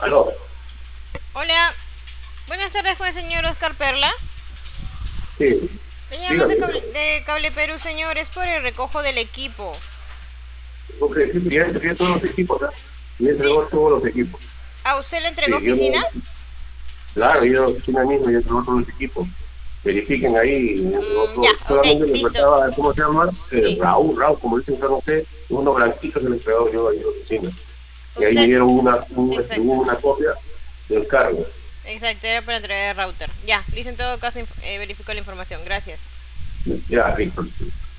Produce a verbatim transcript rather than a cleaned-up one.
Aló, Hola, buenas tardes con el señor Oscar Perla. sí, Le llamamos de dígame. Cable, de Cable Perú, señor, es por el recojo del equipo. Ok, sí, ya entregué todos los equipos, ¿no? Ya Sí, entregó todos los equipos. ¿a usted le entregó Sí, yo oficina? no, claro, yo a la oficina mismo ya entregó todos los equipos. Verifiquen ahí, ya entregó Mm, ya, todo. ok, Solamente le listo. faltaba, ¿cómo se llama? Eh, Sí, Raúl, Raúl, como dicen acá, no sé, unos blanquitos que le entregado yo ahí a la oficina. Y ahí me usted, dieron una, un, este, exacto, una copia del cargo. exacto, era para entregar el router. Ya, listo, en todo caso, inf- eh, verifico la información, gracias. Ya, listo.